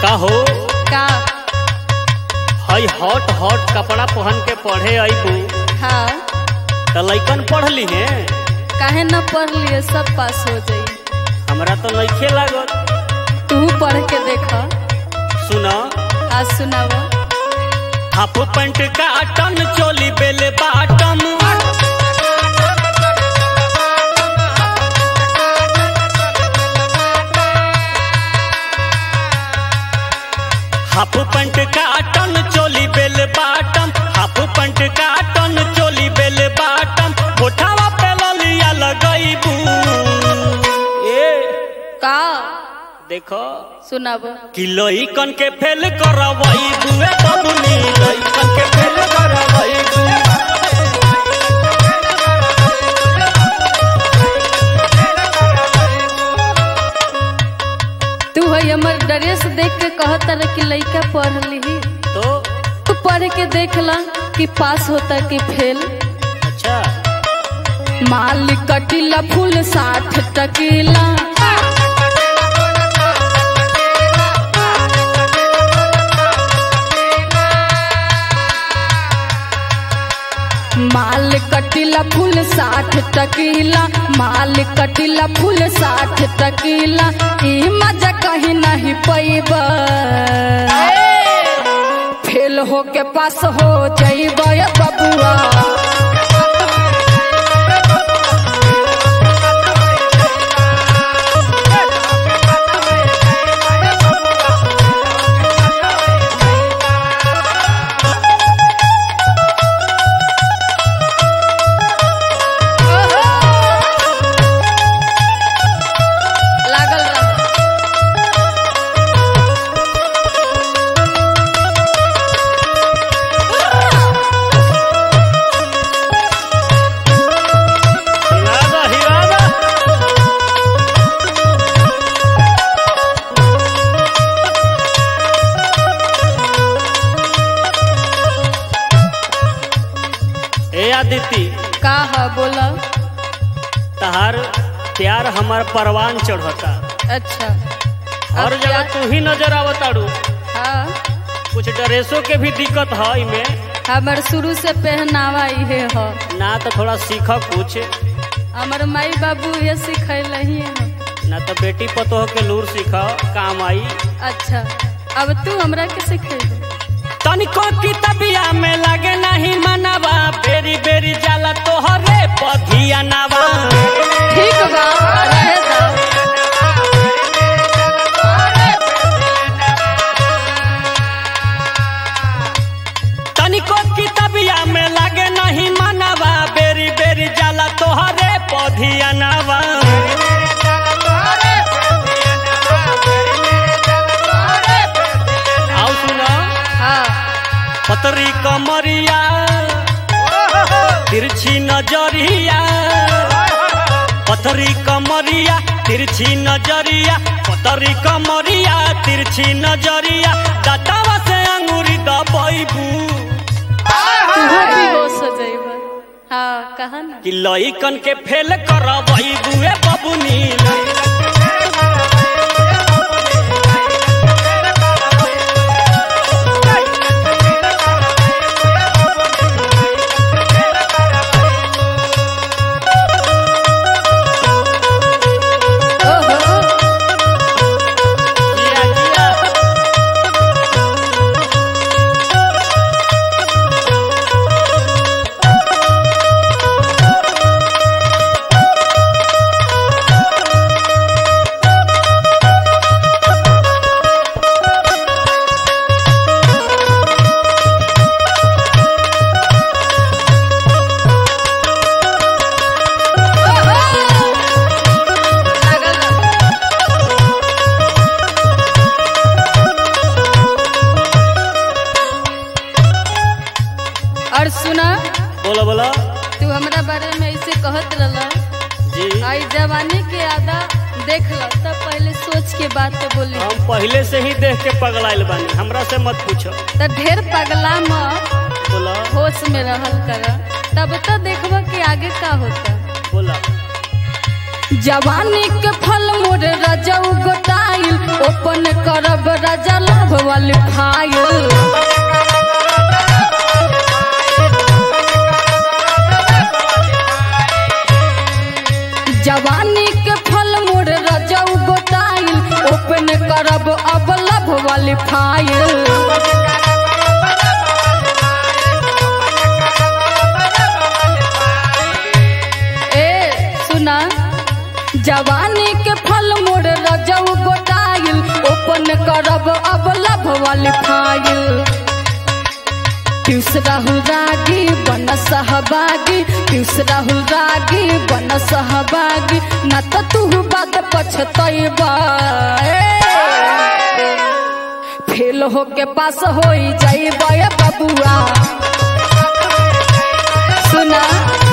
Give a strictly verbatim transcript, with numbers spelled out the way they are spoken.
का हो का हई हॉट हॉट कपड़ा पहन के पढ़े आईबू हाँ तो लइकन पढ़ ली है। काहे न पढ़ लिए सब पास हो जाई। हमरा तो नइखे लागत। तू पढ़ के देखा। सुना आज सुनावा। हाफ पैंट काटन चोली बेले बाटम हाफ पैंट काटन चोली बेले बाटम हाफ पैंट काटन चोली बेले बाटम होठावा पे ललिया लगईबू ए का देखो सुनावा। कि लइकन के फेल करवईबू ए बबुनी लइकन के फेल करवईबू। तू है हमर ड्रेस देख के कहत रह कि लइका पढ़ ली तो तू पढ़ के देख ला कि पास होता कि फेल। अच्छा माल कटीला फूल साठ टकीला माल कटीला फूल साठ टकीला माल कटीला फूल साठ टकीला ई मजा कहीं नहीं पैबा। फेल हो के पास हो जाइबा बबुआ। आदिति का है बोला। तहार प्यार हमार परवान चढ़ता। अच्छा हर जगह तू ही नजर आवताड़ू। हाँ कुछ ड्रेसों के भी दिक्कत है इमे। हमार शुरू से पहनावा इहे है ना तो थोड़ा सीख कुछ। हमार माई बाबू ये सिखैल ही है ना तो बेटी पतोह के लूर सीख काम आई। अच्छा अब तू हमरा के सिखेबे। तनिको की तबिया में लगे नहीं मनवा बेरी बेरी जाला तोहरे पधिया नवा। ठीक बा रहे दो। तनिको की तबिया में लगे नहीं मनवा बेरी बेरी जाला तोहरे पधिया नवा। आओ सुनो पतरी कमरिया तिरछी नजरिया पतरी कमरिया तिरछी नजरिया पतरी कमरिया तिरछी नजरिया दातावा से अंगूरी दबईबू। तू बेहोश हो जाइबा। हाँ कहा ना कि लइकन के फेल करवईबू ए बबुनी। और सुना बोला बोला तू हमरा बारे में ऐसे कहत रहला जी। आई जवानी के आधा देख ला तब पहले सोच के बात तो बोली। हम पहले से ही देख के पगलाइल बानी हमरा से मत पूछो। तो ढेर पगला मत बोला होश में रहल कर तब तो देखबा कि आगे का होता। बोला जवानी के फल मोर राजा गोटाइल ओपन करब राजा लाभ वाली फाइल जवानी के फल मोर राजा गोटाइल ओपन करब अब लाभ वाली फाइल जवानी के फल मोर रजौ गोटाइल ओपन करब अब लाभ वाली फाइल पीयूष राहुल रागी बन सहभागी पीयूष राहुल रागी बन सहभागी न तो तू बात पछतैबा फेल हो के पास हो जाइबा बबुआ सुना